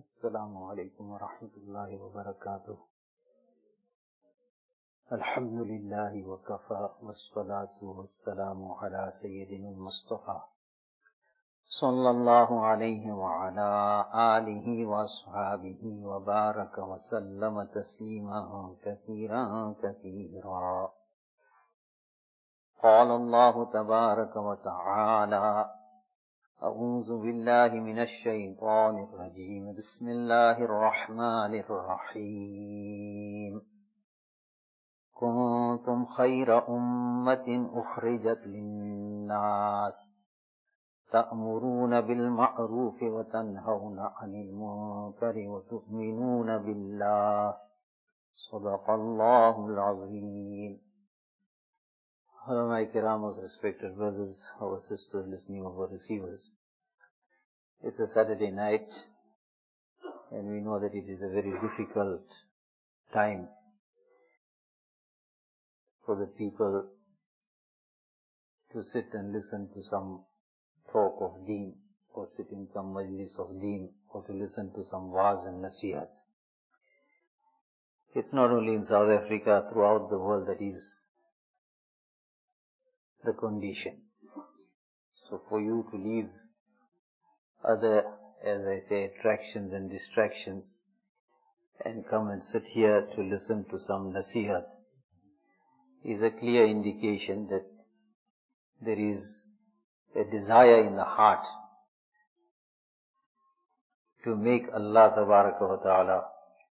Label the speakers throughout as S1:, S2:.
S1: السلام عليكم ورحمة الله وبركاته. الحمد لله وكفى والصلاة والسلام على سيدنا المصطفى صلى الله عليه وعلى آله وأصحابه وبارك وسلم تسليما كثيرا كثيرا. قال الله تبارك وتعالى: أعوذ بالله من الشيطان الرجيم. بسم الله الرحمن الرحيم. كنتم خير أمة أخرجت للناس تأمرون بالمعروف وتنهون عن المنكر وتؤمنون بالله. صدق الله العظيم. Hello my kiram, respected brothers, our sisters, listening of our receivers. It's a Saturday night and we know that it is a very difficult time for the people to sit and listen to some talk of deen, or sit in some majlis of deen, or to listen to some wa'az and nasihat. It's not only in South Africa, throughout the world that is the condition. So for you to leave other, as I say, attractions and distractions and come and sit here to listen to some nasihat is a clear indication that there is a desire in the heart to make Allah Tabaraka wa Ta'ala,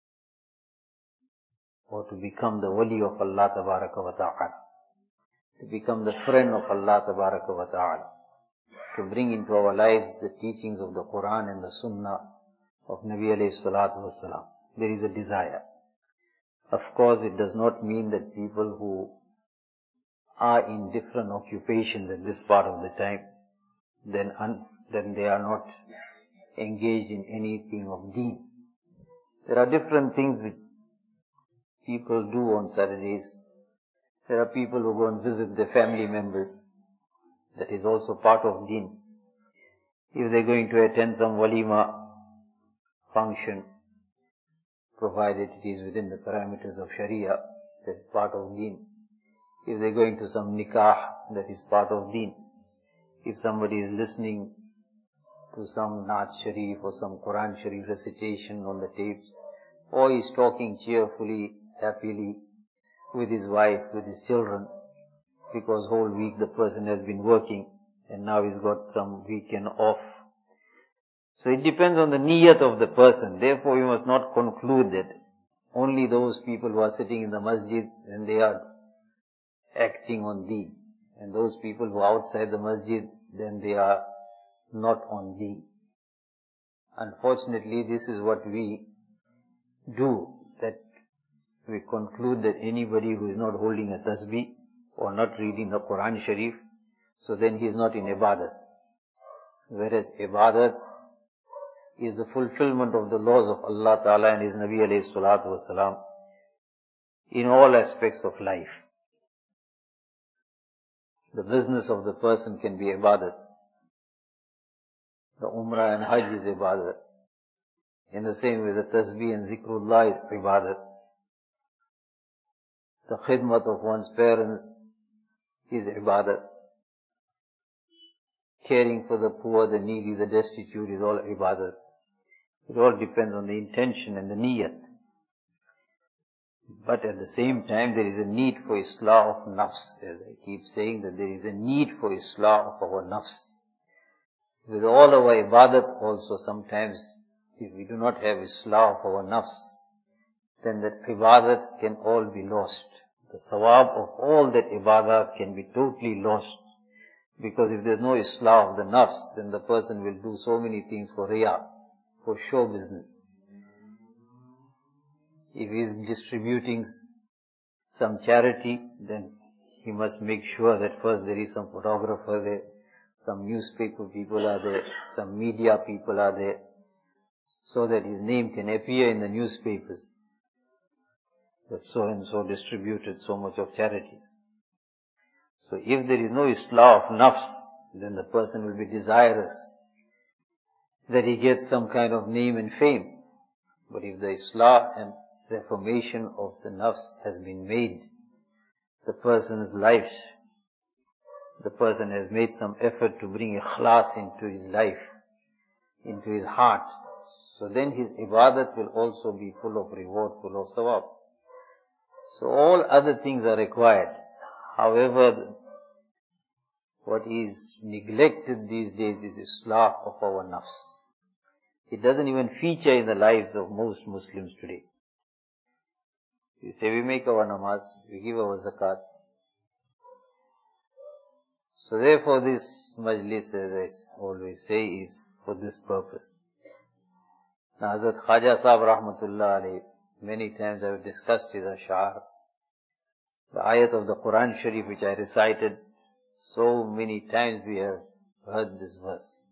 S1: or to become the wali of Allah Tabaraka wa Ta'ala, to become the friend of Allah Tabaraka wa Ta'ala, to bring into our lives the teachings of the Quran and the Sunnah of Nabi alayhi salatu wasalam. There is a desire. Of course, it does not mean that people who are in different occupations at this part of the time, then they are not engaged in anything of deen. There are different things which people do on Saturdays. There are people who go and visit their family members. That is also part of deen. If they are going to attend some walima function, provided it is within the parameters of Sharia, that is part of deen. If they are going to some nikah, that is part of deen. If somebody is listening to some Naat Sharif or some Quran Sharif recitation on the tapes, or he is talking cheerfully, happily with his wife, with his children, because whole week the person has been working and now he's got some weekend off. So it depends on the niyat of the person. Therefore you must not conclude that only those people who are sitting in the masjid and they are acting on deen, and those people who are outside the masjid, then they are not on deen. Unfortunately, this is what we do, that we conclude that anybody who is not holding a tasbih or not reading the Quran Sharif, so then he is not in ibadat. Whereas ibadat is the fulfillment of the laws of Allah Ta'ala and His Nabi alayhi salatu wasalam in all aspects of life. The business of the person can be ibadat. The umrah and hajj is ibadat. In the same way, the tasbih and zikrullah is ibadat. The khidmat of one's parents is ibadat. Caring for the poor, the needy, the destitute is all ibadat. It all depends on the intention and the niyat. But at the same time, there is a need for islah of nafs. As I keep saying, that there is a need for islah of our nafs. With all our ibadat also, sometimes if we do not have islah of our nafs, then that ibadat can all be lost. The sawab of all that ibadat can be totally lost. Because if there is no islah of the nafs, then the person will do so many things for riyah, for show business. If he is distributing some charity, then he must make sure that first there is some photographer there, some newspaper people are there, some media people are there, so that his name can appear in the newspapers. That so and so distributed so much of charities. So if there is no islah of nafs, then the person will be desirous that he gets some kind of name and fame. But if the Islah and reformation of the nafs has been made, the person's life, the person has made some effort to bring ikhlas into his life, into his heart, so then his ibadat will also be full of reward, full of sawab. So all other things are required. However, what is neglected these days is Islah of our nafs. It doesn't even feature in the lives of most Muslims today. You say, we make our namaz, we give our zakat. So therefore this majlis, as I always say, is for this purpose. Now Hazrat Khaja Sahib Rahmatullah alayhi, many times I have discussed his ash'ar. The ayat of the Quran Sharif which I recited, so many times we have heard this verse.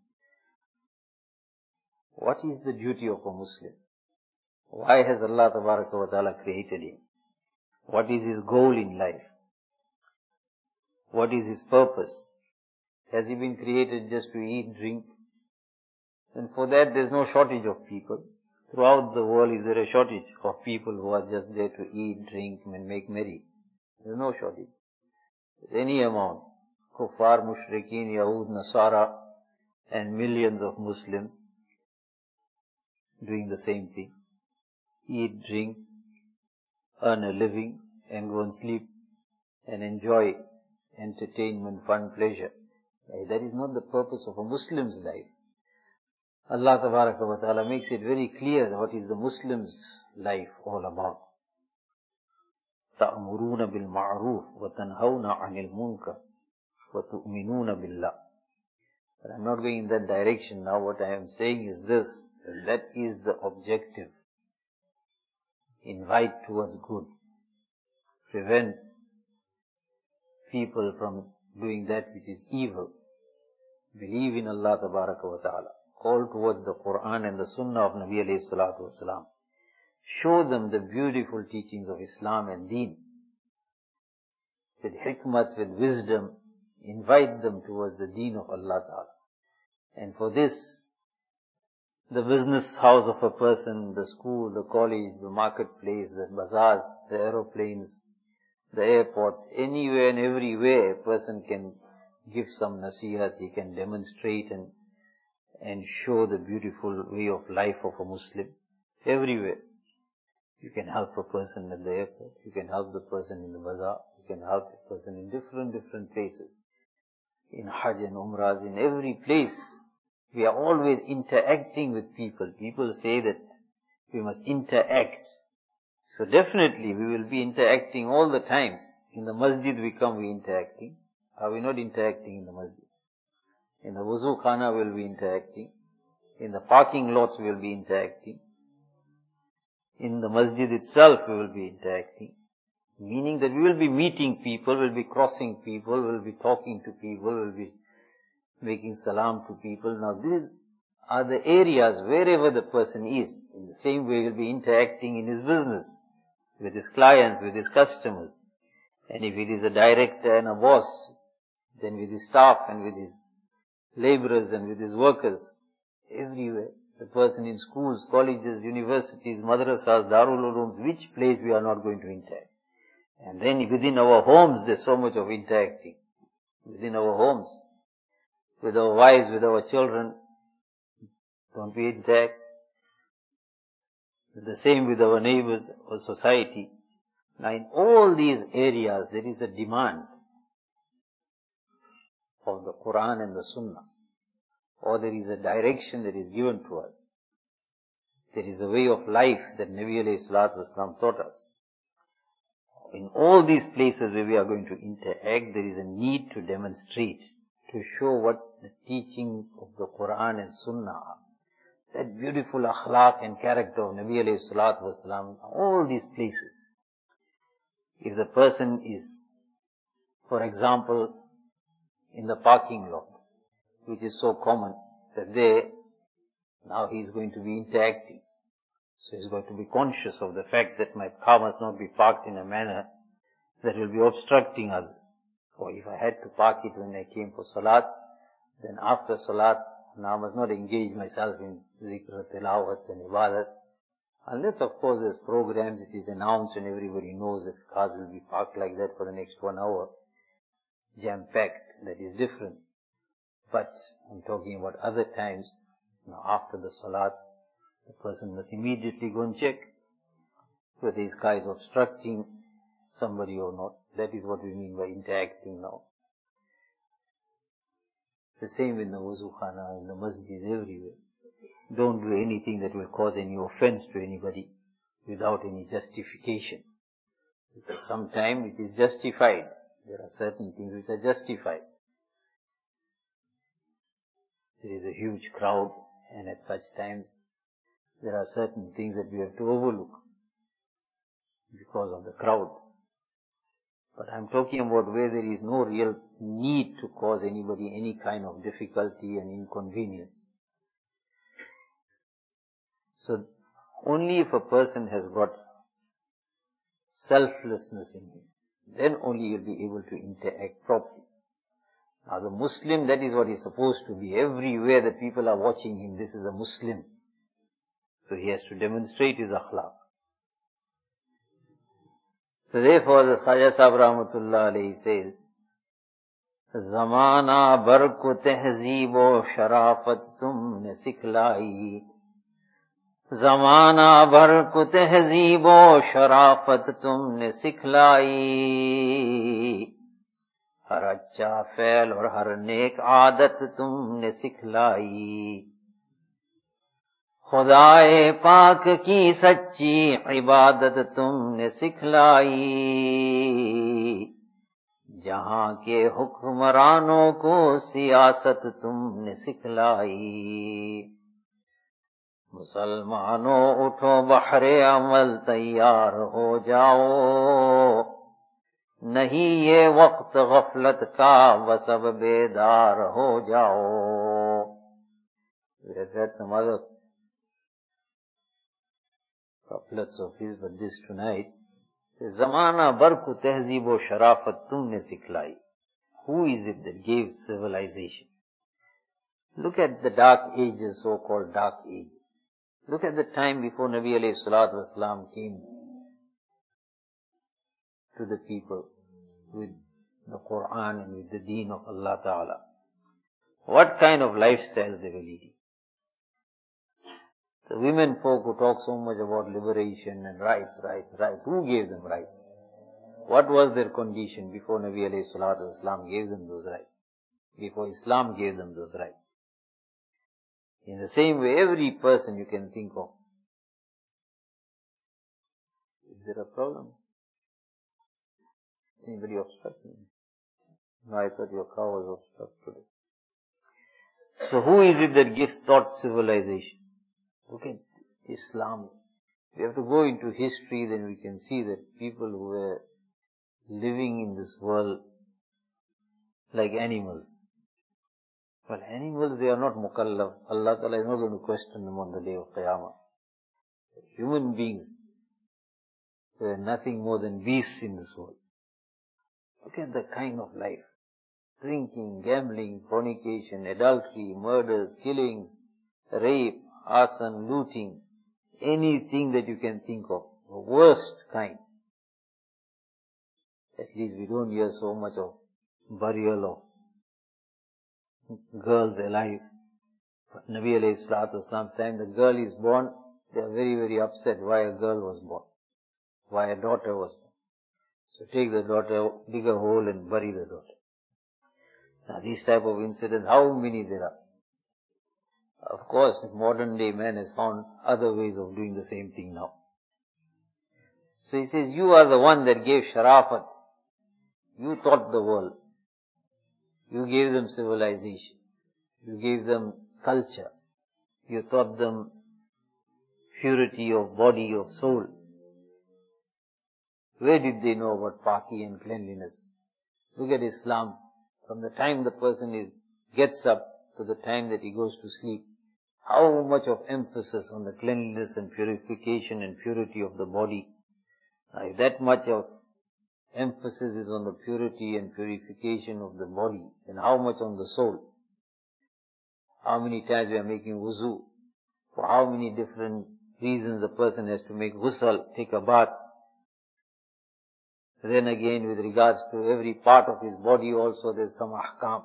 S1: What is the duty of a Muslim? Why has Allah Tabaraka wa Ta'ala created him? What is his goal in life? What is his purpose? Has he been created just to eat, drink? And for that there is no shortage of people. Throughout the world is there a shortage of people who are just there to eat, drink and make merry? There is no shortage. Any amount. Kuffar, Mushrikeen, Yahud, Nasara and millions of Muslims doing the same thing. Eat, drink, earn a living and go and sleep and enjoy entertainment, fun, pleasure. That is not the purpose of a Muslim's life. Allah Tabaraka wa Ta'ala makes it very clear what is the Muslim's life all about. تَأْمُرُونَ بِالْمَعْرُوفِ وَتَنْهَوْنَ عَنِ الْمُنْكَرِ وَتُؤْمِنُونَ بِاللَّهِ. But I'm not going in that direction now. What I am saying is this, that is the objective. Invite towards good. Prevent people from doing that which is evil. Believe in Allah Tabaraka wa Ta'ala. Call towards the Quran and the Sunnah of Nabi alayhi salatu wasalam. Show them the beautiful teachings of Islam and Deen. With hikmat, with wisdom, invite them towards the Deen of Allah Ta'ala. And for this, the business house of a person, the school, the college, the marketplace, the bazaars, the aeroplanes, the airports, anywhere and everywhere, a person can give some nasihat, he can demonstrate and show the beautiful way of life of a Muslim. Everywhere. You can help a person at the airport, you can help the person in the bazaar, you can help a person in different places. In Hajj and Umrahs, in every place. We are always interacting with people. People say that we must interact. So definitely we will be interacting all the time. In the masjid we come, we interacting. Are we not interacting in the masjid? In the wuzu khana we will be interacting. In the parking lots we will be interacting. In the masjid itself we will be interacting. Meaning that we will be meeting people, we will be crossing people, we will be talking to people, we will be making salam to people. Now these are the areas wherever the person is. In the same way he will be interacting in his business, with his clients, with his customers. And if it is a director and a boss, then with his staff and with his laborers and with his workers. Everywhere. The person in schools, colleges, universities, madrasas, darul ulooms, which place we are not going to interact. And then within our homes there's so much of interacting. Within our homes. With our wives, with our children. Don't we interact? The same with our neighbors or society. Now in all these areas there is a demand of the Quran and the Sunnah. Or there is a direction that is given to us. There is a way of life that Nabi alayhi salatu wasalam taught us. In all these places where we are going to interact, there is a need to demonstrate, to show what the teachings of the Quran and Sunnah are. That beautiful akhlaq and character of Nabi alayhi salatu wasalam, all these places. If the person is, for example, in the parking lot, which is so common, that there, now he is going to be interacting. So he is going to be conscious of the fact that my car must not be parked in a manner that will be obstructing others. Or if I had to park it when I came for salat, then after salat, now I must not engage myself in zikr, tilawat and ibadat. Unless, of course, there's programs, it is announced and everybody knows that cars will be parked like that for the next 1 hour, jam-packed, that is different. But I'm talking about other times, after the salat, the person must immediately go and check whether this car is obstructing somebody or not. That is what we mean by interacting now. The same in the wuzu khana, in the masjid, everywhere. Don't do anything that will cause any offense to anybody without any justification. Because sometimes it is justified. There are certain things which are justified. There is a huge crowd, and at such times there are certain things that we have to overlook because of the crowd. But I'm talking about where there is no real need to cause anybody any kind of difficulty and inconvenience. So, only if a person has got selflessness in him, then only he'll be able to interact properly. Now the Muslim, that is what he's supposed to be. Everywhere the people are watching him, this is a Muslim. So he has to demonstrate his akhlaq. So therefore the Khaja Sahib Rahmatullah alayhi says, Zamana bar ko tehzeeb o sharafat tumne sikhlai. Zamana bar ko tehzeeb o sharafat tumne sikhlai. हर अच्छा फैल और हर नेक आदत तुमने सिखलाई. खुदाए पाक की सच्ची इबादत तुमने सिखलाई. जहां के हुक्मरानों को सियासत तुमने सिखलाई. मुसलमानों उठो बहरे अमल तैयार हो जाओ. नहीं ये वक्त गफलत का बस अब बेदार हो जाओ. We have read some other couplets of his, but this tonight. Zamana bar ko tehzeeb o sharafat tumne sikhlai. Who is it that gave civilization? Look at the dark ages, so-called dark ages. Look at the time before Nabi alayhi salatu wasalam came to the people with the Quran and with the deen of Allah Ta'ala. What kind of lifestyles they were leading? The women folk who talk so much about liberation and rights. Who gave them rights? What was their condition before Nabi alayhi salatu wasalam gave them those rights? Before Islam gave them those rights? In the same way, every person you can think of. Is there a problem? Anybody obstructing? No, I thought your car was obstructed. So who is it that gives taught civilization? Look at Islam. We have to go into history, then we can see that people who were living in this world like animals. Well, animals, they are not mukallaf. Allah Ta'ala is not going to question them on the day of Qiyamah. Human beings, they are nothing more than beasts in this world. Look at the kind of life. Drinking, gambling, fornication, adultery, murders, killings, rape, arson, looting, anything that you can think of. The worst kind. At least we don't hear so much of burial of girls alive. But Nabi alayhi salatu wasalam, time the girl is born, they are very, very upset why a girl was born. Why a daughter was born. So take the daughter, dig a hole and bury the daughter. Now these type of incidents, how many there are? Of course, modern day man has found other ways of doing the same thing now. So he says, you are the one that gave sharafat. You taught the world. You gave them civilization. You gave them culture. You taught them purity of body, of soul. Where did they know about paki and cleanliness? Look at Islam. From the time the person gets up to the time that he goes to sleep, how much of emphasis on the cleanliness and purification and purity of the body. Now, if that much of emphasis is on the purity and purification of the body, then how much on the soul? How many times we are making wuzu? For how many different reasons the person has to make ghusl, take a bath. Then again, with regards to every part of his body also, there's some ahkam.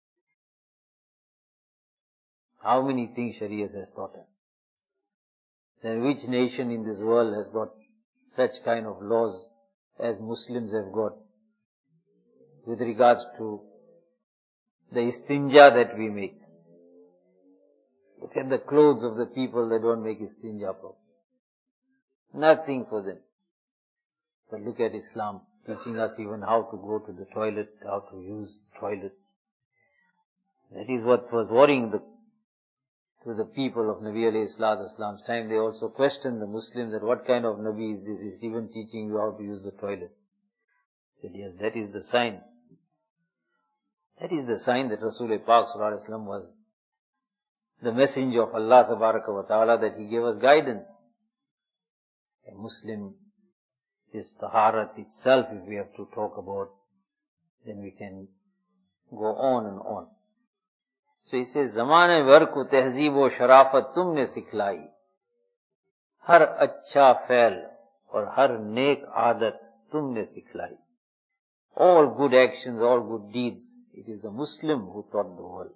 S1: How many things Shariat has taught us? Then which nation in this world has got such kind of laws as Muslims have got with regards to the istinja that we make? Look at the clothes of the people that don't make istinja properly. Nothing for them. But look at Islam, teaching us even how to go to the toilet, how to use the toilet. That is what was worrying to the people of Nabi alayhi salatu wasalam's time. They also questioned the Muslims that what kind of Nabi is this? Is even teaching you how to use the toilet. They said, yes, that is the sign. That is the sign that Rasulullah Pak sallallahu alaihi wasallam was the messenger of Allah tabaraka wa ta'ala, that he gave us guidance. A Muslim is taharat itself, if we have to talk about, then we can go on and on. So he says, Zamane var ko tehzeeb o sharafat tumne sikhlai. Har अच्छा फैल और हर नेक आदत तुमने सिखलाई. All good actions, all good deeds, it is the Muslim who taught the world.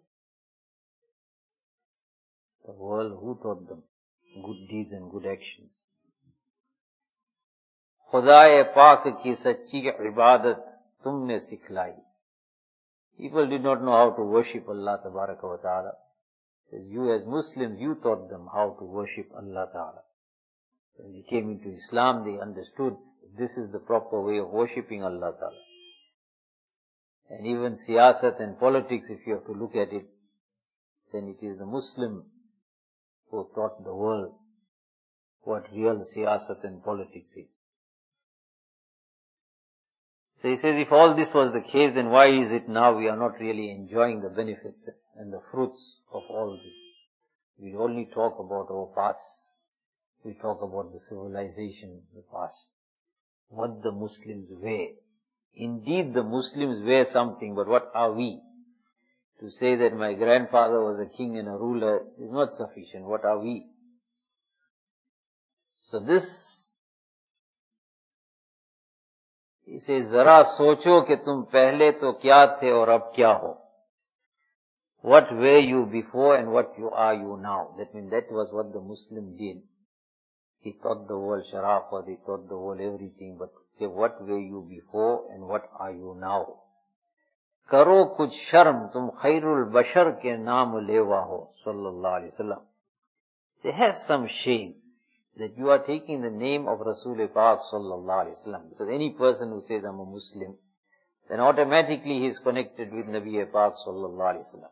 S1: The world who taught them good deeds and good actions. खुदाए पाक की सच्ची इबादत तुमने सिखलाई. People did not know how to worship Allah tabaraka wa ta'ala. You as Muslims, you taught them how to worship Allah ta'ala. When they came into Islam, they understood this is the proper way of worshipping Allah ta'ala. And even siyasat and politics, if you have to look at it, then it is the Muslim who taught the world what real siyasat and politics is. So he says, if all this was the case, then why is it now we are not really enjoying the benefits and the fruits of all this? We only talk about our past. We talk about the civilization, the past. What the Muslims wear. Indeed, the Muslims wear something, but what are we? To say that my grandfather was a king and a ruler is not sufficient. What are we? So this, he says, Zara socho ke tum pehle to kya the aur ab kya ho. What were you before and what are you now? That means that was what the Muslim did. He taught the world sharafat, he taught the world everything, but say what were you before and what are you now? Karo kuch sharm tum khairul bashar ke naam lewa ho, sallallahu alaihi wasallam. Say have some shame that you are taking the name of Rasul-e Pak sallallahu alaihi wasallam. Because any person who says I'm a Muslim, then automatically he is connected with Nabi-e Pak sallallahu alaihi wasallam.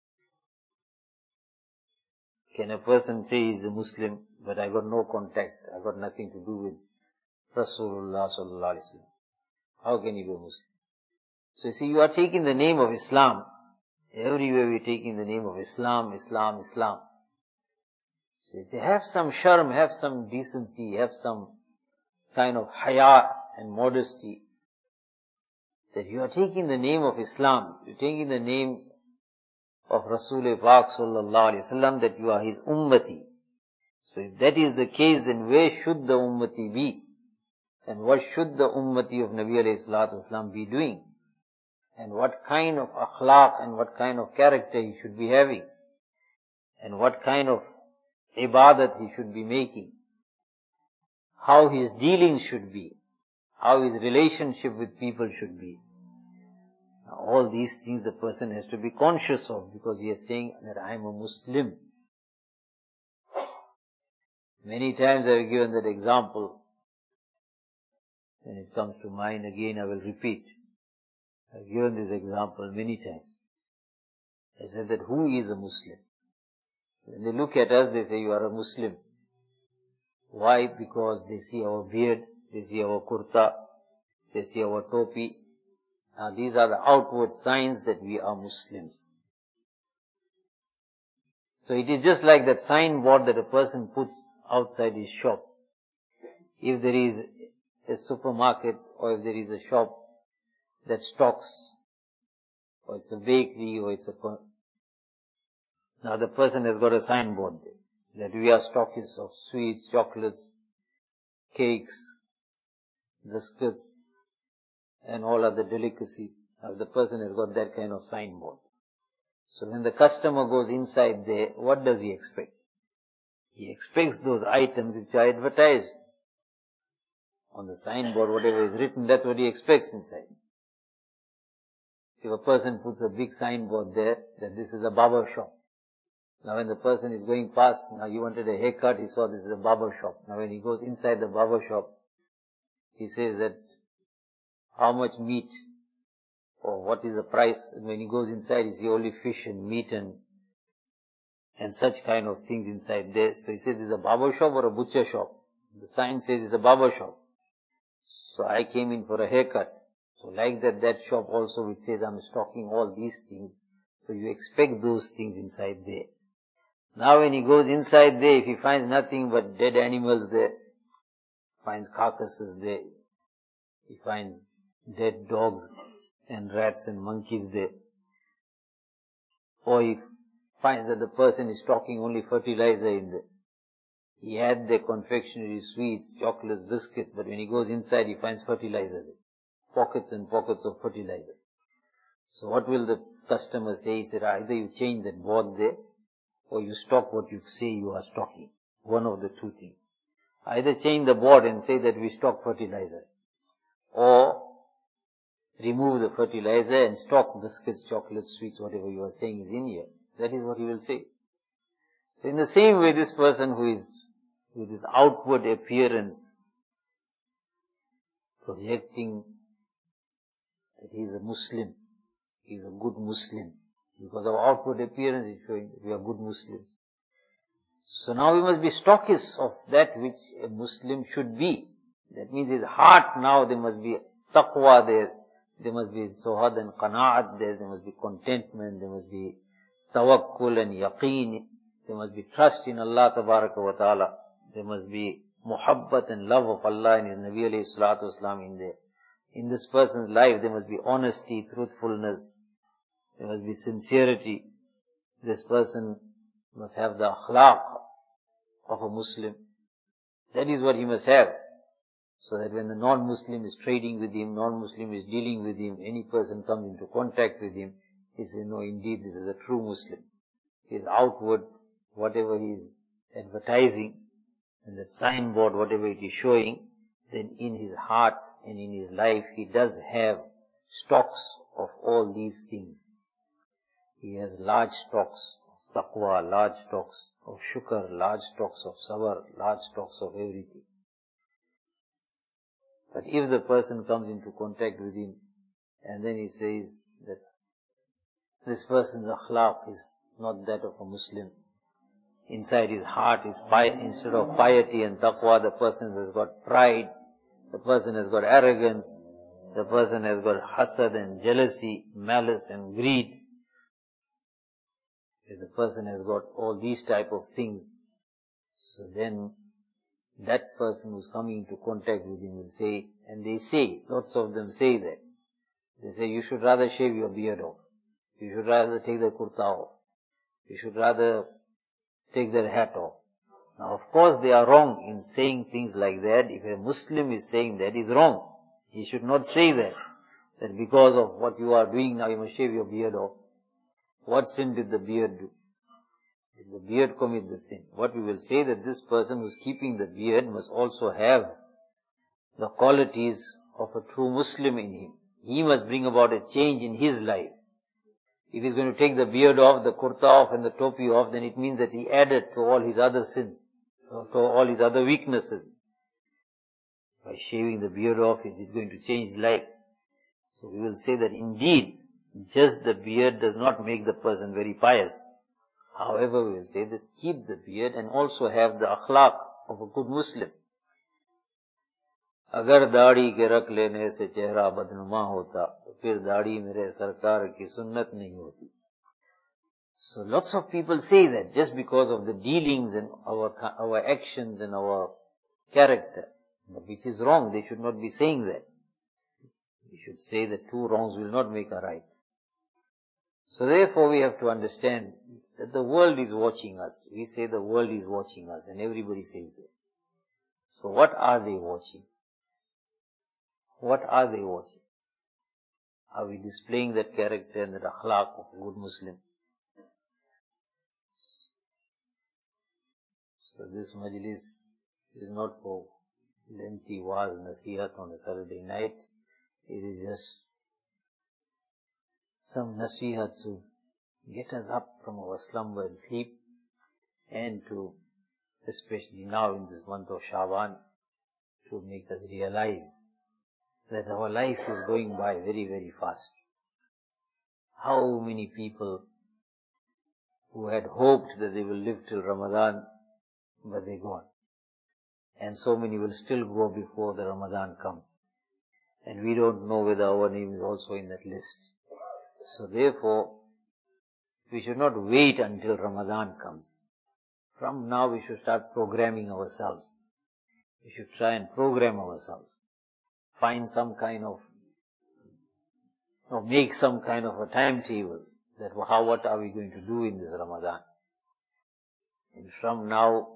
S1: Can a person say he's a Muslim, but I got no contact, I got nothing to do with Rasulullah sallallahu alaihi wasallam? How can he be a Muslim? So you see, you are taking the name of Islam. Everywhere we are taking the name of Islam, Islam, Islam. So you say, have some sharm, have some decency, have some kind of haya and modesty. That you are taking the name of Islam, you are taking the name of Rasul-e Pak sallallahu alaihi wasallam, that you are his ummati. So if that is the case, then where should the ummati be? And what should the ummati of Nabi alayhi salatu wasalam be doing? And what kind of akhlaq and what kind of character he should be having? And what kind of ibadat he should be making? How his dealings should be? How his relationship with people should be? Now, all these things the person has to be conscious of, because he is saying that I am a Muslim. Many times I have given that example. When it comes to mind again, I will repeat. I have given this example many times. I said that who is a Muslim? When they look at us, they say you are a Muslim. Why? Because they see our beard, they see our kurta, they see our topi. Now these are the outward signs that we are Muslims. So it is just like that signboard that a person puts outside his shop. If there is a supermarket or if there is a shop that stocks, or it's a bakery or it's a... Now the person has got a signboard there. that we are stockists of sweets, chocolates, cakes, biscuits, and all other delicacies. Now the person has got that kind of signboard. So when the customer goes inside there, what does he expect? He expects those items which are advertised. On the signboard, whatever is written, that's what he expects inside. If a person puts a big signboard there, that this is a barber shop. Now when the person is going past, now he wanted a haircut, he saw this is a barber shop. Now when he goes inside the barber shop, he says that how much meat or what is the price. And when he goes inside, he sees only fish and meat and such kind of things inside there. So he says, is it a barber shop or a butcher shop? The sign says it's a barber shop. So I came in for a haircut. So like that shop also which says I'm stocking all these things. So you expect those things inside there. Now when he goes inside there, if he finds nothing but dead animals there, finds carcasses there, he finds dead dogs and rats and monkeys there, or he finds that the person is stocking only fertilizer in there. He had the confectionery, sweets, chocolates, biscuits, but when he goes inside, he finds fertilizer there. Pockets and pockets of fertilizer. So what will the customer say? He said, either you change that board there, or you stock what you say you are stocking. One of the two things. Either change the board and say that we stock fertilizer, or remove the fertilizer and stock biscuits, chocolates, sweets, whatever you are saying is in here. That is what he will say. So in the same way, this person who is with his outward appearance projecting that he is a Muslim, he is a good Muslim, because our outward appearance is showing that we are good Muslims. So now we must be stockists of that which a Muslim should be. That means his heart now, there must be taqwa there must be zuhad and qana'at there must be contentment, there must be tawakkul and yaqeen, there must be trust in Allah tabaraka wa ta'ala, there must be muhabbat and love of Allah and His Nabi alayhi salatu wasalam in there. In this person's life there must be honesty, truthfulness, there must be sincerity. This person must have the akhlaq of a Muslim. That is what he must have. So that when the non-Muslim is trading with him, non-Muslim is dealing with him, any person comes into contact with him, he says, no, indeed this is a true Muslim. His outward, whatever he is advertising, and that signboard, whatever it is showing, then in his heart and in his life, he does have stocks of all these things. He has large stocks of taqwa, large stocks of shukr, large stocks of sabr, large stocks of everything. But if the person comes into contact with him, and then he says that this person's akhlaq is not that of a Muslim, inside his heart is instead of piety and taqwa, the person has got pride, the person has got arrogance, the person has got hasad and jealousy, malice and greed. If the person has got all these type of things, so then that person who's coming into contact with him will say, and they say, lots of them say that, they say, you should rather shave your beard off, you should rather take the kurta off, you should rather take their hat off. Now of course they are wrong in saying things like that. If a Muslim is saying that, he's wrong. He should not say that because of what you are doing now you must shave your beard off. What sin did the beard do? Did the beard commit the sin? What we will say that this person who is keeping the beard must also have the qualities of a true Muslim in him. He must bring about a change in his life. If he's going to take the beard off, the kurta off and the topi off, then it means that he added to all his other sins, to all his other weaknesses. By shaving the beard off, is it going to change his life? So we will say that indeed, just the beard does not make the person very pious. However, we will say that keep the beard and also have the akhlaq of a good Muslim. अगर दाढ़ी के रख लेने से चेहरा बदनुमा होता तो फिर दाढ़ी मेरे सरकार की सुन्नत नहीं होती. So lots of people say that just because of the dealings and our actions and our character, but which is wrong. They should not be saying that. We should say that two wrongs will not make a right. So therefore we have to understand that the world is watching us. We say the world is watching us and everybody says that. So what are they watching? What are they watching? Are we displaying that character and that akhlaq of a good Muslim? So this majlis is not for lengthy waz nasihat on a Saturday night. It is just some nasihat to get us up from our slumber and sleep, and to, especially now in this month of Sha'ban, to make us realize that our life is going by very, very fast. How many people who had hoped that they will live till Ramadan, but they're gone. And so many will still go before the Ramadan comes. And we don't know whether our name is also in that list. So therefore, we should not wait until Ramadan comes. From now we should start programming ourselves. We should try and program ourselves. Find some kind of, or make some kind of a timetable that what are we going to do in this Ramadan. And from now,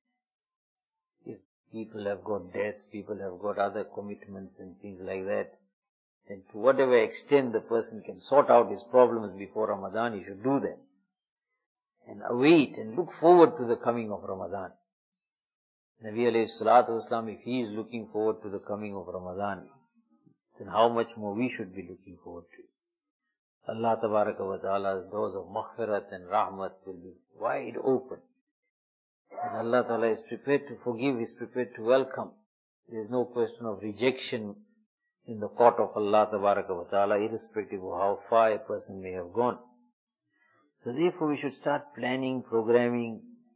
S1: if people have got debts, people have got other commitments and things like that, then to whatever extent the person can sort out his problems before Ramadan, he should do that. And await and look forward to the coming of Ramadan. Nabi alayhi salatu wasalam, if he is looking forward to the coming of Ramadan, then how much more we should be looking forward to it. Allah tabaraka wa ta'ala's doors of maghfirat and rahmat will be wide open. And Allah ta'ala is prepared to forgive, is prepared to welcome. There is no question of rejection in the court of Allah tabaraka wa ta'ala, irrespective of how far a person may have gone. So therefore we should start planning, programming,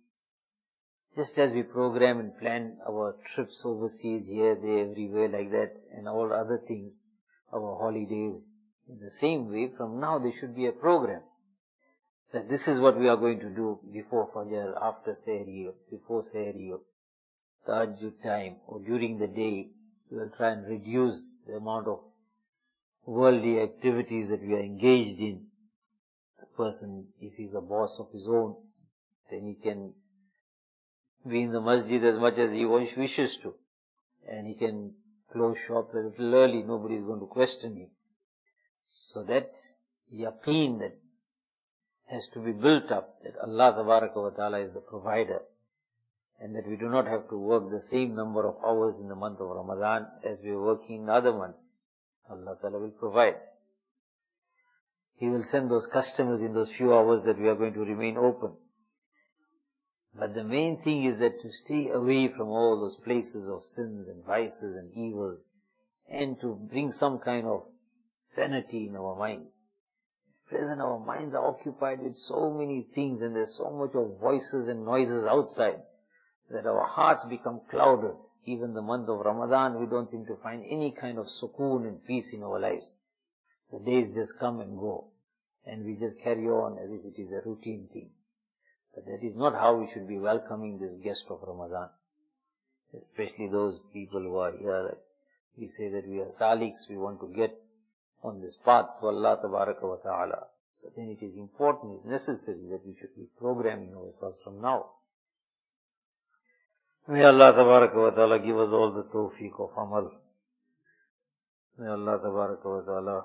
S1: just as we program and plan our trips overseas, here, there, everywhere like that, and all other things, our holidays. In the same way, from now there should be a program. That this is what we are going to do before Fajr, after Sehri, before Sehri, Tahajjud time, or during the day. We will try and reduce the amount of worldly activities that we are engaged in. The person, if he's a boss of his own, then he can be in the masjid as much as he wishes to. And he can close shop a little early, nobody is going to question him. So that yaqeen that has to be built up, that Allah tabaraka wa ta'ala is the provider, and that we do not have to work the same number of hours in the month of Ramadan as we are working in other months. Allah ta'ala will provide. He will send those customers in those few hours that we are going to remain open. But the main thing is that to stay away from all those places of sins and vices and evils, and to bring some kind of sanity in our minds. At present our minds are occupied with so many things, and there's so much of voices and noises outside, that our hearts become clouded. Even the month of Ramadan, we don't seem to find any kind of sukoon and peace in our lives. The days just come and go, and we just carry on as if it is a routine thing. But that is not how we should be welcoming this guest of Ramadan. Especially those people who are here. We say that we are saliks, we want to get on this path to Allah tabaraka wa ta'ala. So then it is important, it's necessary that we should be programming ourselves from now. May Allah tabaraka wa ta'ala give us all the tawfiq of amal. May Allah tabaraka wa ta'ala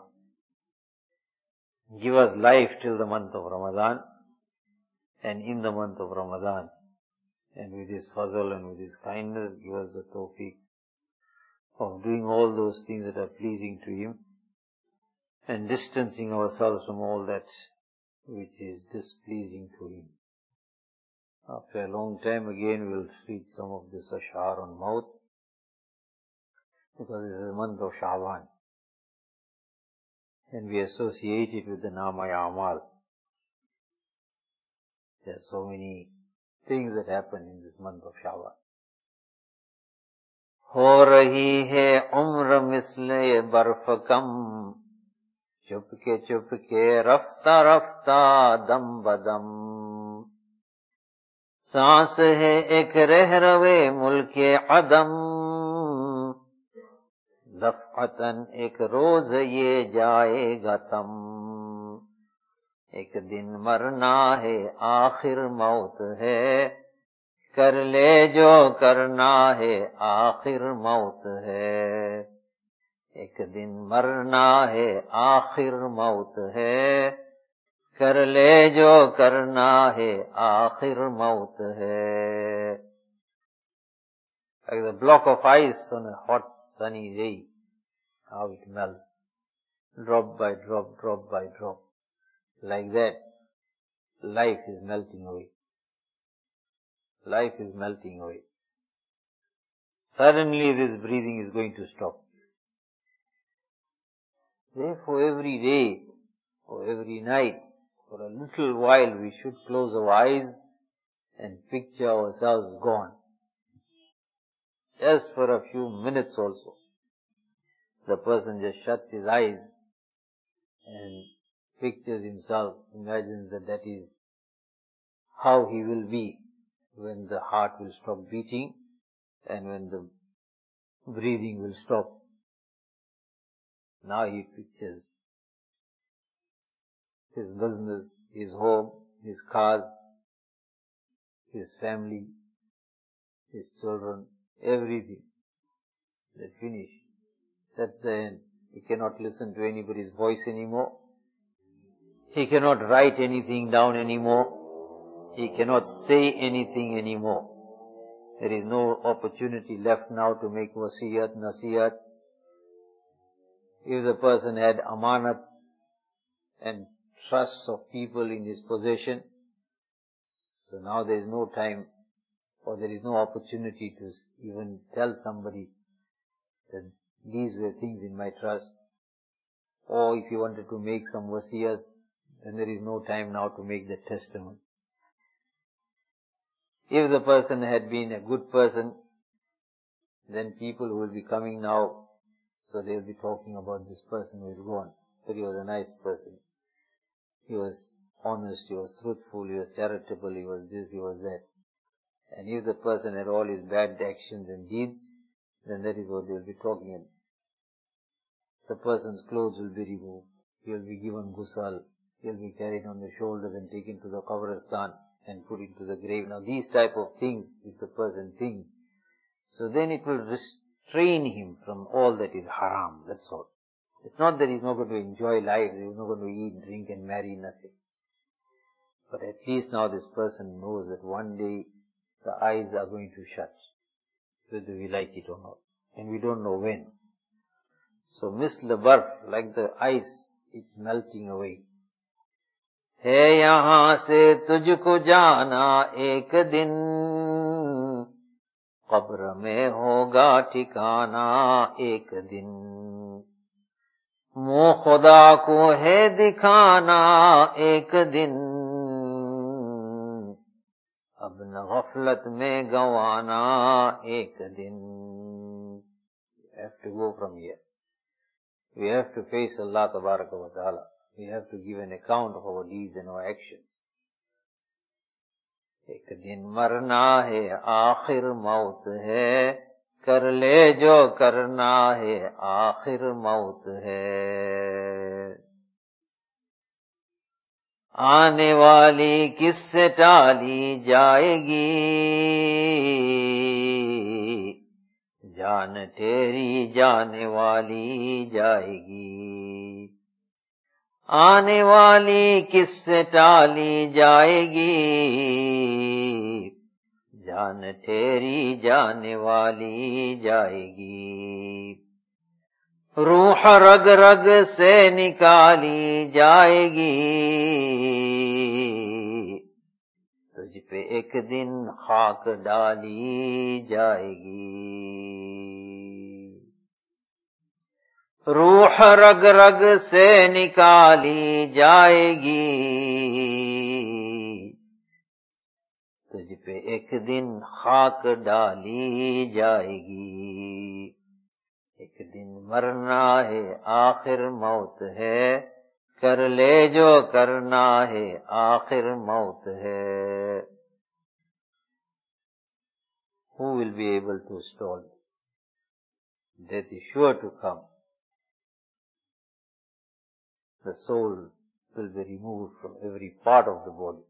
S1: give us life till the month of Ramadan, and in the month of Ramadan, and with His fazl and with His kindness, give us the tawfiq of doing all those things that are pleasing to Him, and distancing ourselves from all that which is displeasing to Him. After a long time again we will read some of this ash'ar on mouth, because this is the month of Sha'ban, and we associate it with the Nama-i-Amal. There are so many things that happen in this month of Sha'ban. हो रही है उम्र मिस्ले बर्फ कम, चुपके रफ्ता रफ्ता दम बदम, सांस है एक रह रवे मुल्के अदम, दफ़अतन एक रोज ये जाएगा तम. एक दिन मरना है आखिर मौत है, कर ले जो करना है आखिर मौत है। एक दिन मरना है आखिर मौत है, कर ले जो करना है आखिर मौत है। Like the block of ice on a hot sunny day, how it melts, drop by drop, drop by drop. Like that, life is melting away. Life is melting away. Suddenly this breathing is going to stop. Therefore every day or every night, for a little while we should close our eyes and picture ourselves gone. Just for a few minutes also. The person just shuts his eyes and pictures himself, imagines that is how he will be when the heart will stop beating and when the breathing will stop. Now he pictures his business, his home, his cars, his family, his children, everything. They finish. That's the end. He cannot listen to anybody's voice anymore. He cannot write anything down anymore. He cannot say anything anymore. There is no opportunity left now to make wasiyat, nasiyat. If the person had amanat and trusts of people in his possession, so now there is no time or there is no opportunity to even tell somebody that these were things in my trust. Or if you wanted to make some wasiyat, then there is no time now to make the testament. If the person had been a good person, then people will be coming now, so they will be talking about this person who is gone. But he was a nice person. He was honest, he was truthful, he was charitable, he was this, he was that. And if the person had all his bad actions and deeds, then that is what they will be talking about. The person's clothes will be removed. He will be given ghusl. He will be carried on the shoulders and taken to the qabristan and put into the grave. Now these type of things, if the person thinks, so then it will restrain him from all that is haram, that's all. It's not that he's not going to enjoy life, he's not going to eat, drink and marry, nothing. But at least now this person knows that one day the eyes are going to shut, whether we like it or not. And we don't know when. So misl barf, like the ice, it's melting away. है यहाँ से तुझको जाना एक दिन, कब्र में होगा ठिकाना एक दिन, मुँह खुदा को है दिखाना एक दिन, अब न गफलत में गंवाना एक दिन. We have to go from here. We have to face Allah Tabaraka wa Ta'ala. We have to give an account of our deeds and our actions. एक दिन मरना है आखिर मौत है, कर ले जो करना है आखिर मौत है. आने वाली किससे टाली जाएगी, जान तेरी जाने वाली जाएगी. आने वाली किससे टाली जाएगी, जान तेरी जाने वाली जाएगी. रूह रग रग से निकाली जाएगी, तुझ पे एक दिन खाक डाली जाएगी. रूह रग रग से निकाली जाएगी, तुझ पे एक दिन खाक डाली जाएगी. एक दिन मरना है आखिर मौत है, कर ले जो करना है आखिर मौत है. Who will be able to stall this? Death is sure to come. The soul will be removed from every part of the body.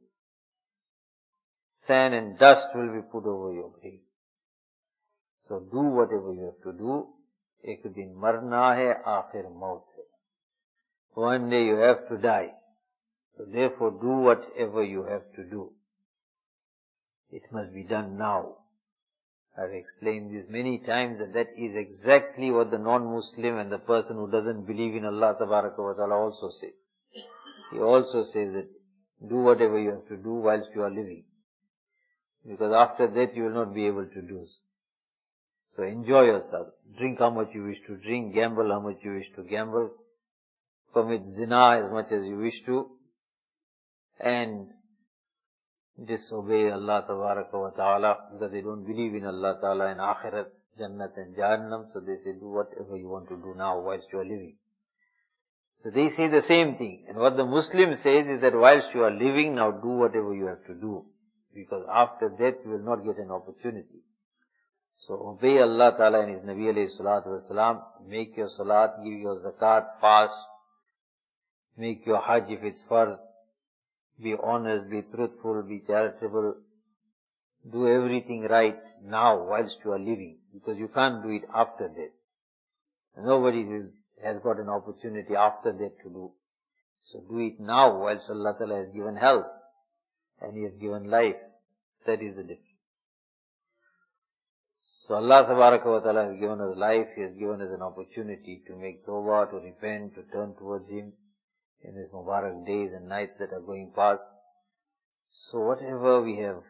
S1: Sand and dust will be put over your brain. So do whatever you have to do. Ek din marna hai, aakhir maut hai. One day you have to die. So therefore do whatever you have to do. It must be done now. I've explained this many times, and that is exactly what the non-Muslim and the person who doesn't believe in Allah Tabaraka wa Ta'ala also say. He also says that do whatever you have to do whilst you are living. Because after that you will not be able to do so. So enjoy yourself. Drink how much you wish to drink, gamble how much you wish to gamble, commit zina as much as you wish to, and disobey Allah Tabaraka wa Ta'ala, because they don't believe in Allah Ta'ala and Akhirat, Jannat and Jahannam, so they say do whatever you want to do now whilst you are living. So they say the same thing. And what the Muslim says is that whilst you are living, now do whatever you have to do. Because after that you will not get an opportunity. So obey Allah Ta'ala and His Nabi alayhi salatu wasalam, make your salat, give your zakat, fast, make your hajj if it's farz, be honest, be truthful, be charitable, do everything right now whilst you are living, because you can't do it after that. Nobody has got an opportunity after that to do. So do it now whilst Allah Ta'ala has given health and He has given life. That is the difference. So Allah Tabaraka wa Ta'ala has given us life, He has given us an opportunity to make tawbah, to repent, to turn towards Him in these Mubarak days and nights that are going past. So whatever we have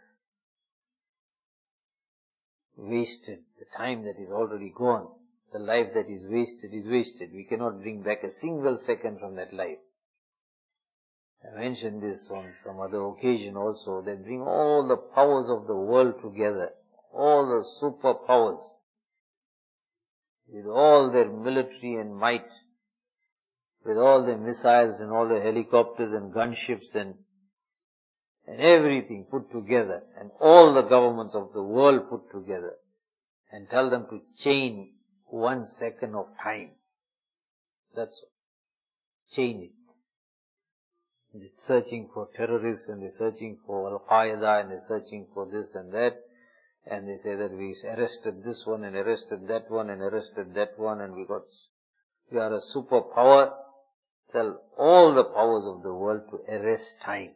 S1: wasted, the time that is already gone, the life that is wasted. We cannot bring back a single second from that life. I mentioned this on some other occasion also, that bring all the powers of the world together, all the superpowers, with all their military and might, with all their missiles and all the helicopters and gunships and everything put together, and all the governments of the world put together, and tell them to chain 1 second of time. That's all. Chain it. And it's searching for terrorists, and they're searching for Al-Qaeda, and they're searching for this and that, and they say that we arrested this one, and arrested that one, and arrested that one, and we are a superpower. Tell all the powers of the world to arrest time.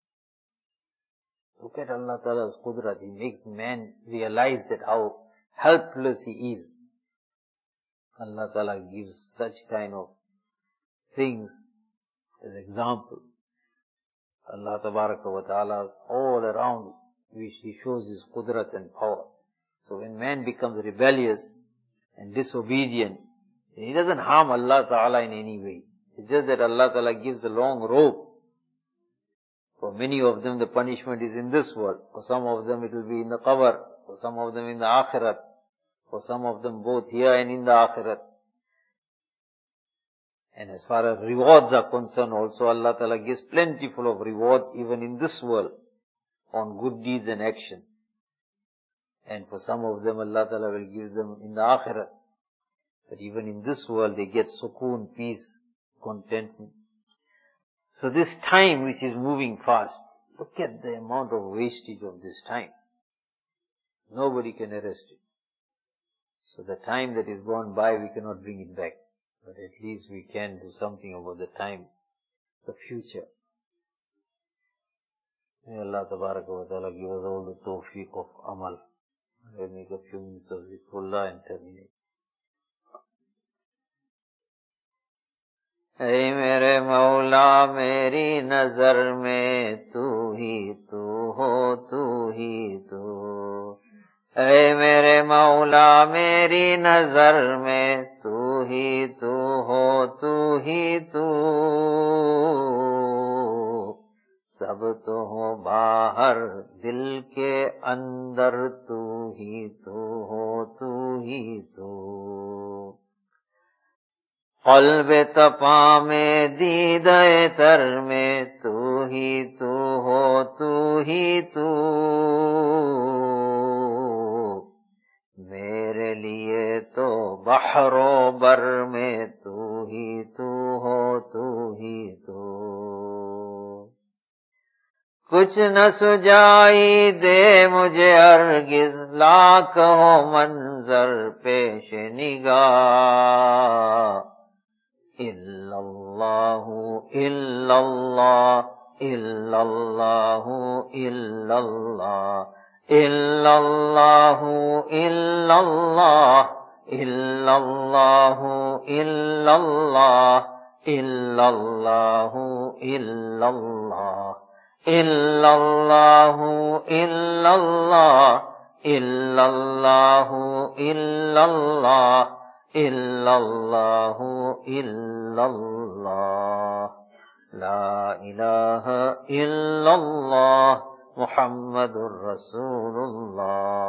S1: Look at Allah Ta'ala's Qudrat. He makes man realize that how helpless he is. Allah Ta'ala gives such kind of things as example. Allah Tabaraka wa Ta'ala all around which He shows His Qudrat and power. So when man becomes rebellious and disobedient, he doesn't harm Allah Ta'ala in any way. It's just that Allah Ta'ala gives a long rope. For many of them the punishment is in this world. For some of them it will be in the qabr. For some of them in the akhirat. For some of them both here and in the akhirat. And as far as rewards are concerned also, Allah Ta'ala gives plentiful of rewards even in this world on good deeds and actions. And for some of them Allah Ta'ala will give them in the akhirat. But even in this world they get sukoon, peace, contentment. So this time which is moving fast, look at the amount of wastage of this time. Nobody can arrest it. So the time that is gone by, we cannot bring it back. But at least we can do something about the time, the future. May Allah Tabaraka wa Ta'ala give us all the tawfiq of amal. We'll make a few minutes of zikrullah and terminate. ऐ मेरे मौला मेरी नजर में तू ही तू हो, तू ही तू। ऐ मेरे मौला मेरी नजर में तू ही तू हो, तू ही तू। सब तो हो बाहर दिल के अंदर तू ही तू हो, तू ही तू। क़ल्ब तपा में दीदे तर में तू ही तू हो, तू ही तू। मेरे लिए तो बहरो बर में तू ही तू हो, तू ही तू। कुछ न सुझाई दे मुझे हरगिज, लाख हो मंजर पेश निगाह। इल्लल्लाहु इल्लल्लाह इल्लल्लाहु इल्लल्लाह इल्लल्लाहु इल्लल्लाह इल्लल्लाहु इल्लल्लाह इल्लल्लाहु इल्लल्लाह इल्लल्लाहु इल्लल्लाह इल्लल्लाहु इल्लल्लाह इल्लल्लाहु इल्लल्लाह। ला इलाहा इल्लल्लाह मुहम्मदुर रसूलुल्लाह।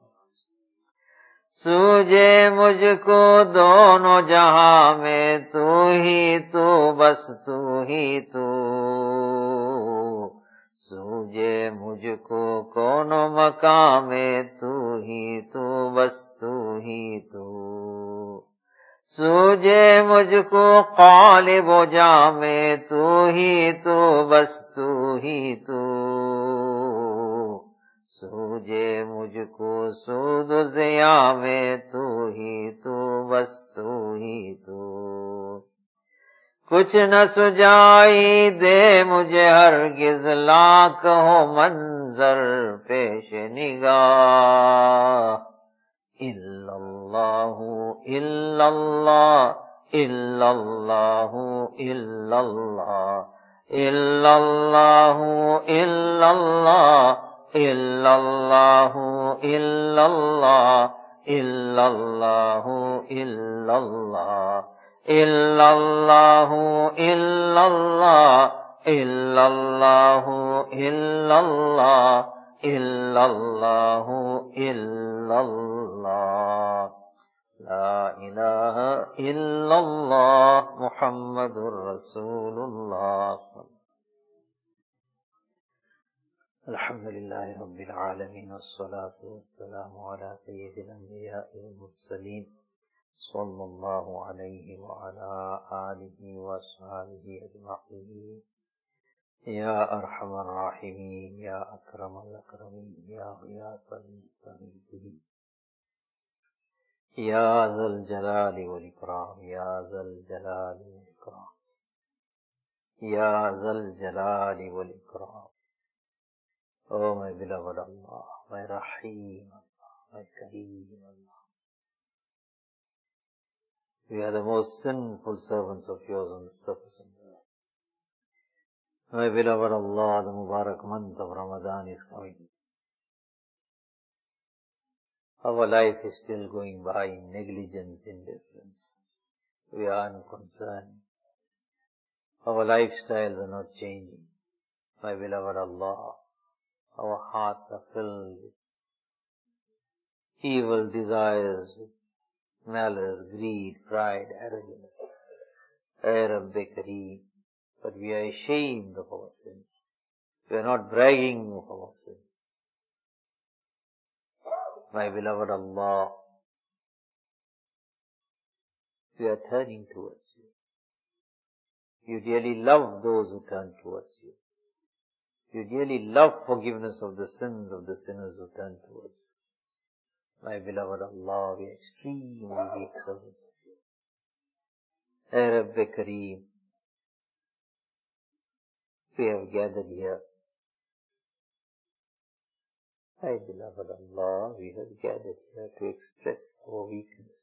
S1: सूझे मुझको दोनों जहां में तू ही तू, बस तू ही तू। सूझे मुझको कौन मकाम में तू ही तू, बस तू ही तू। सूझे मुझको क़ालिब जामे तू ही तू, बस तू ही तू। सूझे मुझको सूद ज़िया में तू ही तू, बस तू ही तू। कुछ न सुझाई दे मुझे हरगिज़, लाख हो मंजर पेश निगाह। इल्लल्लाहु इल्लल्लाह इल्लल्लाहु इल्लल्लाह इल्लल्लाहु इल्लल्लाह इल्लल्लाहु इल्लल्लाह इल्लल्लाहु इल्लल्लाह इल्लल्लाहु इल्लल्लाह इल्लल्लाहु इल्लल्लाह इल्लल्लाहु इल्लल्लाह। ला इलाहा इल्लल्लाह मुहम्मदुर रसूलुल्लाह। अल्हम्दुलिल्लाहि रब्बिल आलमीन वस्सलातु वस्सलामु अला सय्यिदिल अंबिया'i वल मुरसलीन सल्लल्लाहु अलैहि व अला आलिहि व अस्हाबिहि अजमईन। या अरहमर राहिमीन या अकरमल अकरमीन या गियासल मुस्तगीसीन या ज़ल जलाली वल इकराम या ज़ल जलाली वल इकराम या ज़ल जलाली वल इकराम। Oh my beloved Allah, my Rahim Allah, my Kareem Allah. We are the most sinful servants of yours on the surface of the earth. My beloved Allah, the Mubarak month of Ramadan is coming. Our life is still going by in negligence, indifference. We are unconcerned. Our lifestyles are not changing. My beloved Allah, our hearts are filled with evil desires, with malice, greed, pride, arrogance. Ay Rabbi Kareem. But we are ashamed of our sins. We are not bragging of our sins. My beloved Allah, we are turning towards you. You dearly love those who turn towards you. You dearly love forgiveness of the sins of the sinners who turn towards you. My beloved Allah, we are extremely weak servants of you. Ay Rabbi Kareem, we have gathered here. My beloved Allah, we have gathered here to express our weakness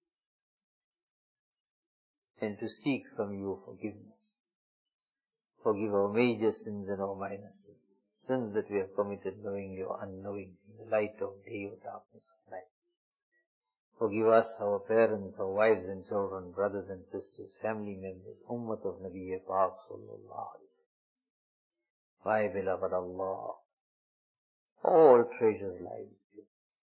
S1: and to seek from you forgiveness. Forgive our major sins and our minor sins. Sins that we have committed knowingly or unknowingly, in the light of day or darkness of night. Forgive us, our parents, our wives and children, brothers and sisters, family members, Ummat of Nabi Pak sallallahu alaihi wasallam. My beloved Allah, all treasures lie with you.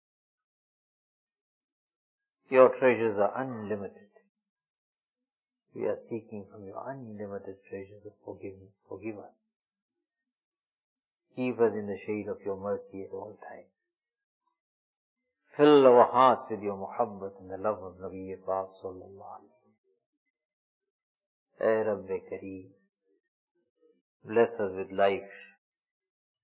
S1: Your treasures are unlimited. We are seeking from you unlimited treasures of forgiveness. Forgive us. Keep us in the shade of your mercy at all times. Fill our hearts with your muhabbat and the love of Nabi Pak sallallahu alaihi wasallam. Ay Rabbi Kareem, bless us with life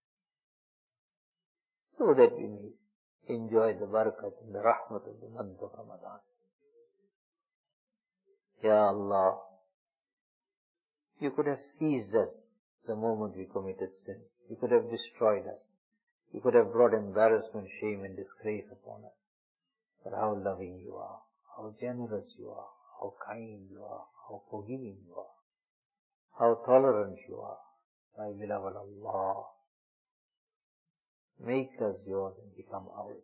S1: so that we may enjoy the barakat and the rahmat of the month of Ramadan. Ya Allah, you could have seized us the moment we committed sin. You could have destroyed us. You could have brought embarrassment, shame and disgrace upon us. But how loving you are, how generous you are, how kind you are, how forgiving you are, how tolerant you are. My beloved Allah, make us yours and become ours.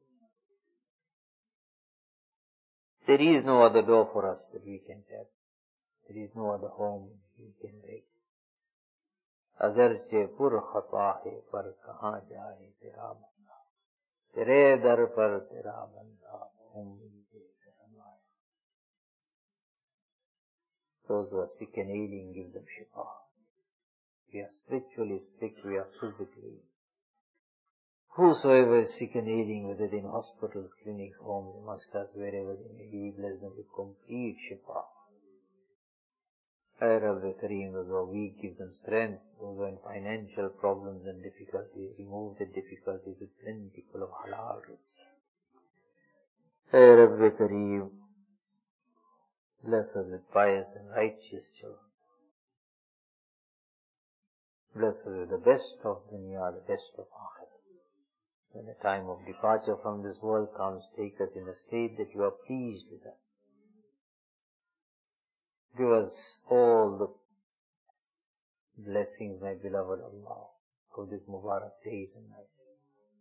S1: There is no other door for us that we can tap. There is no other home we can make. अगरचे पुर खता है पर कहाँ जाए तेरा बंदा, तेरे दर पर तेरा बंदा उम्मीद शर्माया. Those who are sick and ailing, give them shifa. We are spiritually sick, we are physically. Whosoever is sick and ailing, whether in hospitals, clinics, homes, amongst us, wherever they may be, bless them with complete shifa. Ay Rabbi Kareem, those who are weak, give them strength. Those who are in financial problems and difficulties, remove the difficulties with plentiful of halal rizq. Ay Rabbi Kareem, bless us with pious and righteous children. Bless us with the best of dunya, the best of akhirah. When the time of departure from this world comes, take us in a state that you are pleased with us. Give us all the blessings, my beloved Allah, of these Mubarak days and nights.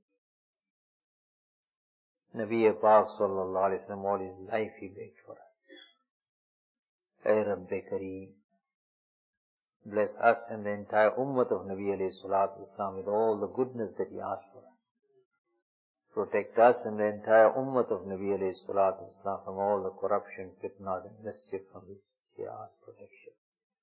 S1: Nabi Pak sallallahu alayhi wa sallam, all his life he begged for us. Ay Rabbi Kareem, bless us and the entire ummah of Nabi alayhi salatu wasalam with all the goodness that he asked for us. Protect us and the entire ummah of Nabi alayhi salatu wasalam from all the corruption, fitna and mischief from which he asked protection.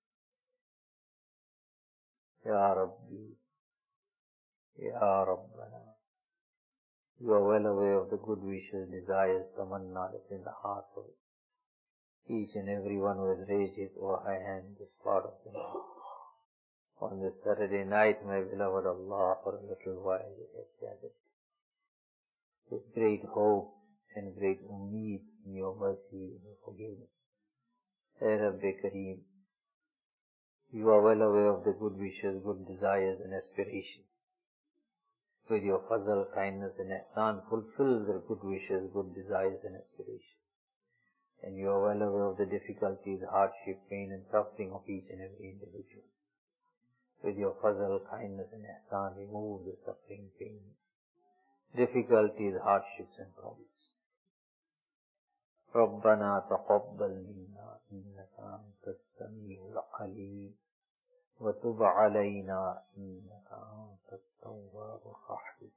S1: Ya Rabbi, Ya Rabbana, you are well aware of the good wishes, desires, tamanna that's in the hearts of each and every one who has raised his or her hand this part of the night. On this Saturday night, my beloved Allah, for a little while we have gathered with great hope and great ummeed in your mercy and your forgiveness. Ay Rabbi Kareem, you are well aware of the good wishes, good desires and aspirations. With your fazl, kindness and ihsan, fulfill their good wishes, good desires and aspirations. And you are well aware of the difficulties, hardship, pain and suffering of each and every individual. With your fazl, kindness and ihsan, remove the suffering, pain, difficulties, hardships and problems. ربنا تقبل منا إنك أنت السميع العليم وتب علينا إنك أنت التواب الرحيم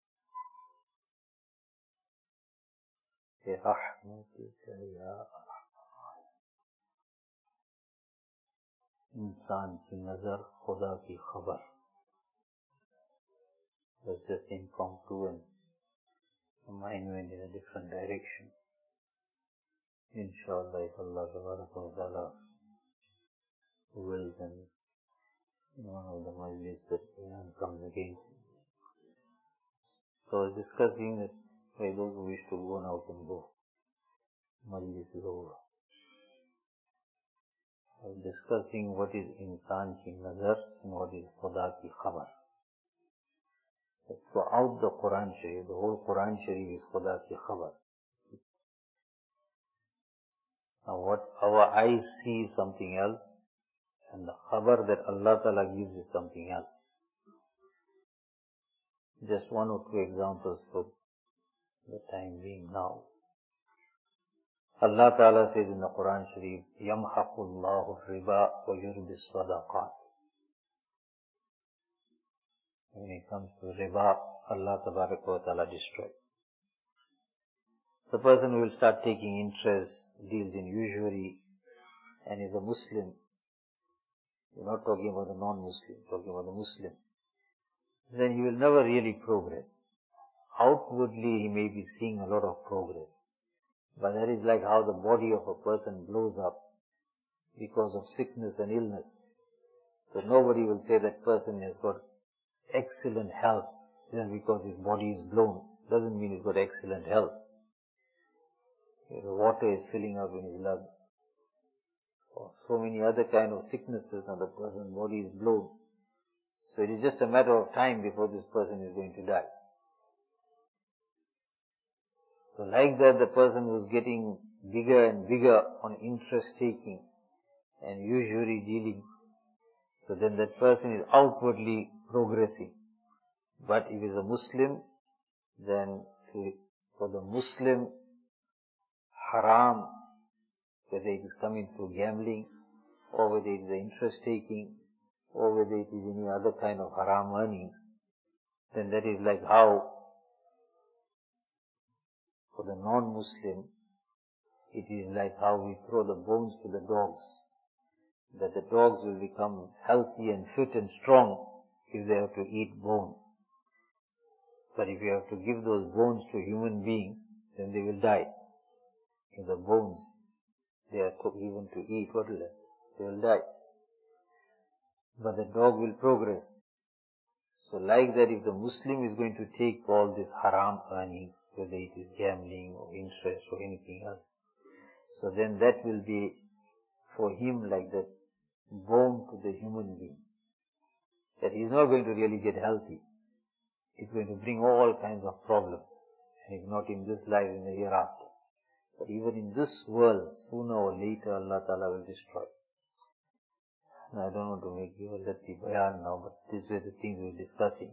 S1: برحمتك يا أرحم. इंसान की नजर खुदा की खबर. Was just impromptu and the mind went in a different direction. Inshallah, if Allah Ta'ala wills, and one of the majlis that comes again. So I was discussing that by those who wish to go now can go. Majlis is over. I was discussing what is insan ki nazar and what is khuda ki khabar. Throughout the Quran Sharif, the whole Quran Sharif is khuda ki khabar. Now what our eyes see is something else, and the khabar that Allah Ta'ala gives is something else. Just one or two examples for the time being now. Allah Ta'ala says in the Quran Sharif, يَمْحَقُ اللَّهُ الرِّبَا وَيُرْبِ الصَّدَقَاتِ. When it comes to riba, Allah Ta'ala destroys. The person who will start taking interest, deals in usury, and is a Muslim. We're not talking about the non-Muslim, talking about the Muslim. Then he will never really progress. Outwardly he may be seeing a lot of progress. But that is like how the body of a person blows up because of sickness and illness. So nobody will say that person has got excellent health Just because his body is blown doesn't mean he's got excellent health. The water is filling up in his lungs. Or so many other kind of sicknesses, now the person's body is blown. So it is just a matter of time before this person is going to die. So like that, the person was getting bigger and bigger on interest taking and usury dealings. So then that person is outwardly progressing. But if he is a Muslim, then for the Muslim, haram, whether it is coming through gambling, or whether it is the interest taking, or whether it is any other kind of haram earnings, then that is like how for the non-Muslim, it is like how we throw the bones to the dogs, that the dogs will become healthy and fit and strong if they have to eat bone. But if you have to give those bones to human beings, then they will die. If the bones they are given to eat, what will happen? They will die. But the dog will progress. So like that, if the Muslim is going to take all these haram earnings, whether it is gambling or interest or anything else, so then that will be for him like that bone to the human being. That he is not going to really get healthy. It's going to bring all kinds of problems. And if not in this life, in the hereafter. But even in this world, sooner or later, Allah Ta'ala will destroy. Now, I don't want to make you a lengthy bayan now, but these were the things we were discussing.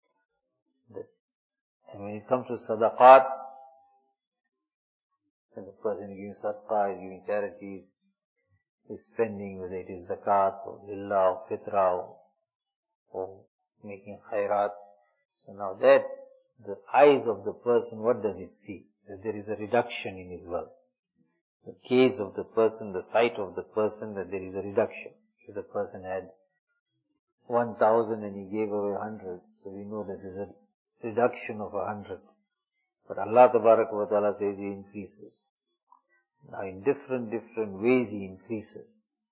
S1: And when it comes to sadaqat, when the person is giving sadaqah, is giving charities, is spending, whether it is zakat or lillah or fitra or making khairat. So now that, the eyes of the person, what does it see? That there is a reduction in his wealth. The gaze of the person, the sight of the person, that there is a reduction. If the person had 1,000 and he gave away 100, so we know that there is a reduction of 100. But Allah Tabaraka wa Ta'ala says He increases. Now in different ways He increases.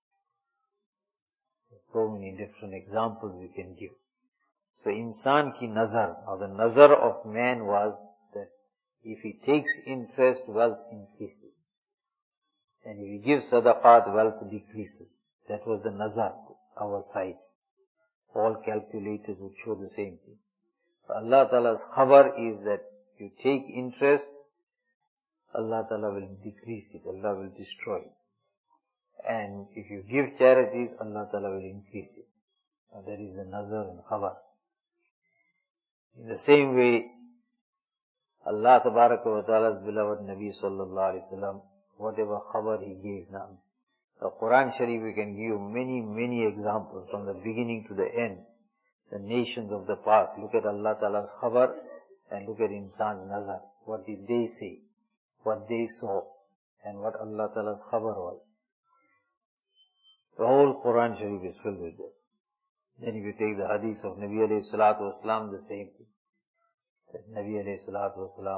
S1: So many different examples we can give. So insan ki nazar, now the nazar of man was that if he takes interest, wealth increases. And if he gives sadaqat, wealth decreases. That was the nazar, our side. All calculators would show the same thing. So Allah Ta'ala's khabar is that you take interest, Allah Ta'ala will decrease it, Allah will destroy it. And if you give charities, Allah Ta'ala will increase it. Now that is the nazar and khabar. In the same way, Allah Tabaraka wa Ta'ala's beloved Nabi Sallallahu Alaihi Wasallam, whatever khabar He gave now, the Quran Sharif we can give many examples from the beginning to the end. The nations of the past, look at Allah Ta'ala's khabar and look at Insan's nazar. What did they say? What they saw? And what Allah Ta'ala's khabar was. The whole Quran Sharif is filled with that. Then if you take the hadith of Nabi alayhi salatu wasalam, the same thing. That Nabi alayhi salatu wasalam,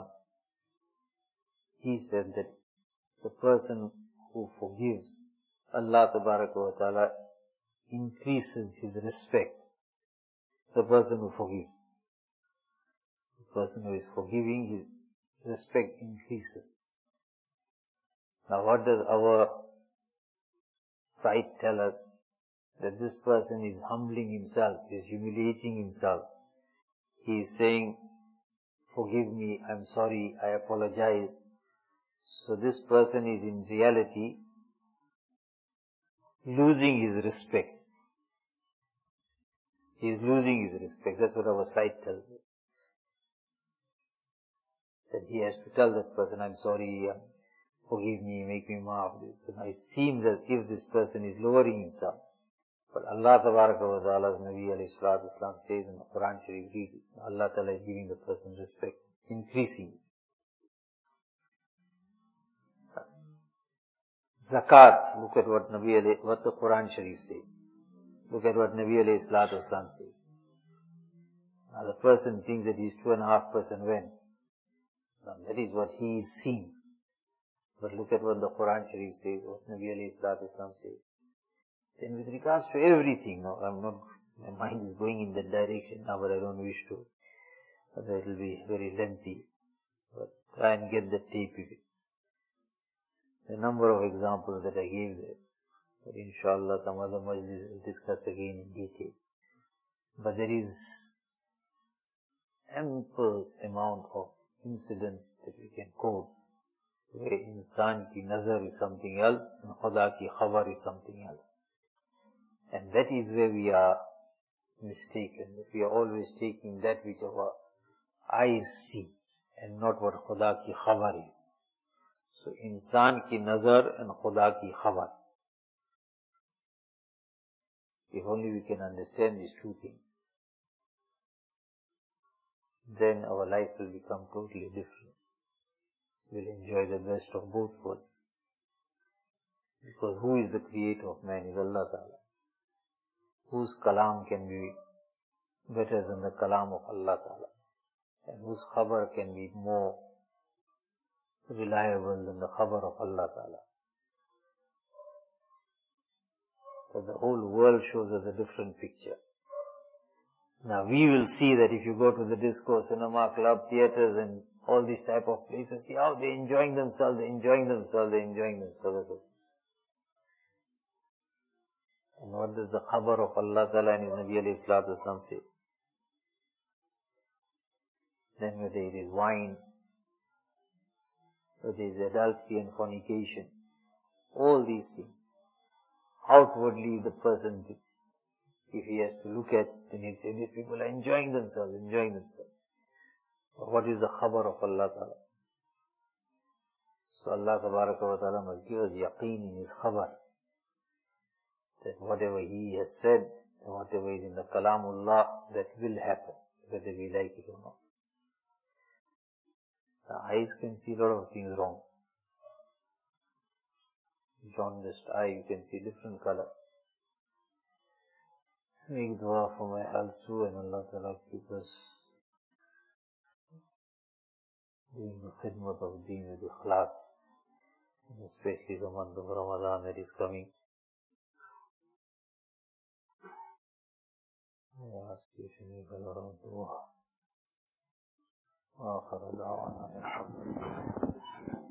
S1: he said that the person who forgives, Allah Tabaraka wa Ta'ala increases his respect. The person who forgives. The person who is forgiving, his respect increases. Now what does our sight tell us? That this person is humbling himself, is humiliating himself. He is saying, forgive me, I'm sorry, I apologize. So this person is in reality losing his respect. He is losing his respect. That's what our sight tells us. That he has to tell that person, I'm sorry, forgive me, make me maaf. So now it seems as if this person is lowering himself. But Allah Tabaraka wa Ta'ala's Nabi alayhi salatu wasalam says in the Quran Sharif, Allah Ta'ala is giving the person respect, increasing. Zakat, look at what the Quran Sharif says. Look at what Nabi alayhi salatu wasalam says. Now the person thinks that he is 2.5% when? Now that is what he is seeing. But look at what the Quran Sharif says, what Nabi alayhi salatu wasalam says. Then with regards to everything, now my mind is going in that direction now, but I don't wish to. Otherwise it will be very lengthy. But try and get the tape if it's. The number of examples that I gave there. But inshallah some other majlis will discuss again in detail. But there is ample amount of incidents that we can quote where insan ki nazar is something else and khuda ki khabar is something else. And that is where we are mistaken. We are always taking that which our eyes see and not what khuda ki khabar is. So insan ki nazar and khuda ki khabar. If only we can understand these two things, then our life will become totally different. We'll enjoy the best of both worlds. Because who is the creator of man is Allah Ta'ala. Whose kalam can be better than the kalam of Allah Ta'ala? And whose khabar can be more reliable than the khabar of Allah Ta'ala? So the whole world shows us a different picture. Now we will see that if you go to the disco, cinema, club, theatres and all these type of places, see how they're enjoying themselves, And what does the khabar of Allah Ta'ala and His Nabi alayhi salatu wasalam say? Then whether it is wine, whether it is adultery and fornication, all these things. Outwardly the person, if he has to look at, then he'll say, these people are enjoying themselves. But what is the khabar of Allah Ta'ala? So Allah Ta'ala must give us yaqeen in His khabar. That whatever He has said, and whatever is in the kalamullah, that will happen, whether we like it or not. The eyes can see a lot of things wrong. Jaundiced eye, you can see different color. Make dua for my health too, and Allah Ta'ala keep us doing the khidmat of deen with ikhlas, and especially the month of Ramadan that is coming. I ask you to make a lot of dua. وآخر دعوانا الحمد لله.